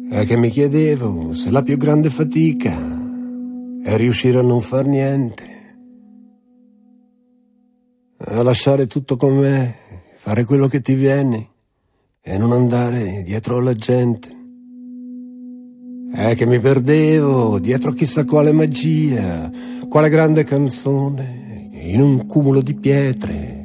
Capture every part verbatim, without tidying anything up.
È che mi chiedevo se la più grande fatica è riuscire a non far niente, a lasciare tutto com'è, fare quello che ti viene e non andare dietro alla gente. È che mi perdevo dietro chissà quale magia, quale grande canzone, in un cumulo di pietre,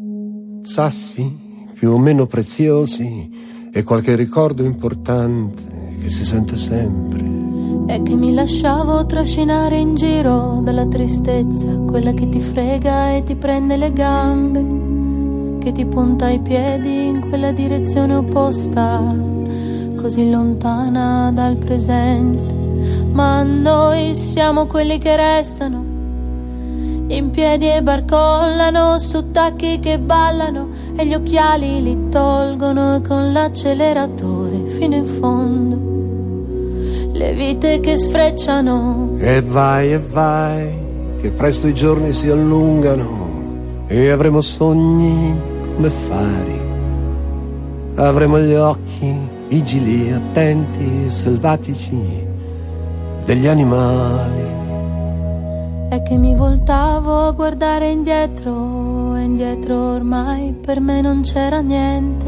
sassi più o meno preziosi e qualche ricordo importante che si sente sempre. È che mi lasciavo trascinare in giro dalla tristezza, quella che ti frega e ti prende le gambe, che ti punta i piedi in quella direzione opposta, così lontana dal presente. Ma noi siamo quelli che restano in piedi e barcollano su tacchi che ballano e gli occhiali li tolgono con l'acceleratore fino in fondo. Le vite che sfrecciano e vai e vai, che presto i giorni si allungano e avremo sogni come fari, avremo gli occhi vigili, attenti e selvatici degli animali. È che mi voltavo a guardare indietro e indietro ormai per me non c'era niente.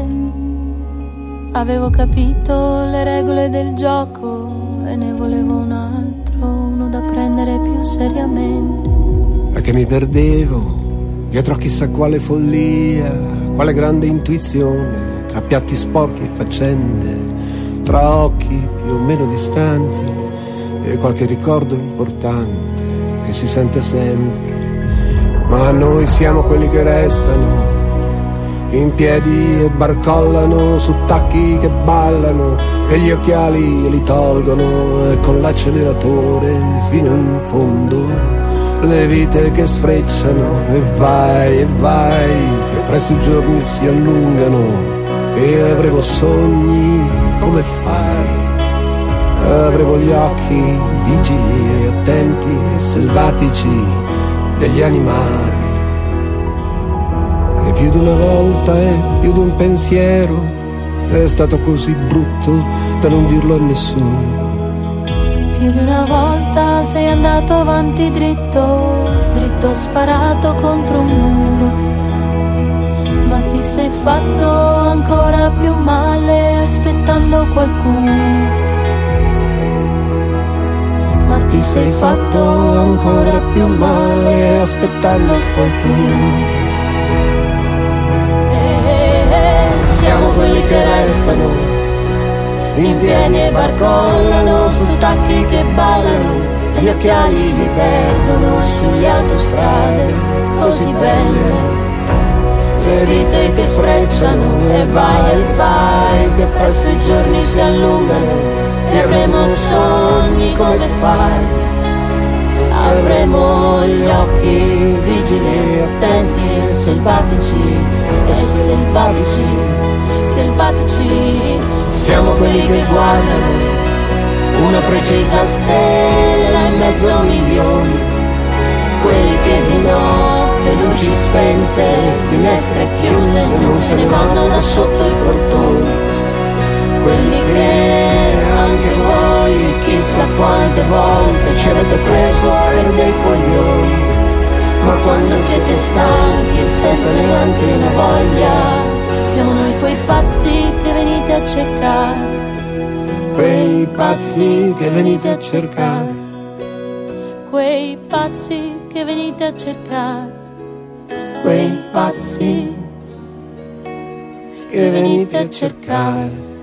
Avevo capito le regole del gioco e ne volevo un altro, uno da prendere più seriamente. È che mi perdevo dietro a chissà quale follia, quale grande intuizione, tra piatti sporchi e faccende, tra occhi più o meno distanti e qualche ricordo importante che si sente sempre. Ma noi siamo quelli che restano in piedi e barcollano su tacchi che ballano e gli occhiali li tolgono e con l'acceleratore fino in fondo. Le vite che sfrecciano e vai e vai, che presto i giorni si allungano e avremo sogni come fari, avremo gli occhi vigili e attenti e selvatici degli animali. E più di una volta e più di un pensiero è stato così brutto da non dirlo a nessuno. Più di una volta sei andato avanti dritto, dritto sparato contro un muro, ma ti sei fatto ancora più male aspettando qualcuno. Ma ti sei fatto ancora più male aspettando qualcuno. Siamo quelli che restano in piedi e barcollano su tacchi che ballano e gli occhiali li perdono sulle autostrade così belle. Le vite che sfrecciano e vai e vai, che presto i giorni si allungano e avremo sogni come fari, avremo gli occhi vigili, attenti e selvatici e selvatici. Selvatici, siamo quelli che guardano una precisa stella in mezzo a milioni, quelli che di notte, luci spente, finestre chiuse, non se ne vanno da sotto i portoni, quelli che anche voi chissà quante volte ci avete preso per dei coglioni, ma quando siete stanchi senza neanche una voglia, siamo noi quei pazzi che venite a cercare, quei pazzi che venite a cercare, quei pazzi che venite a cercare, quei pazzi che venite a cercare.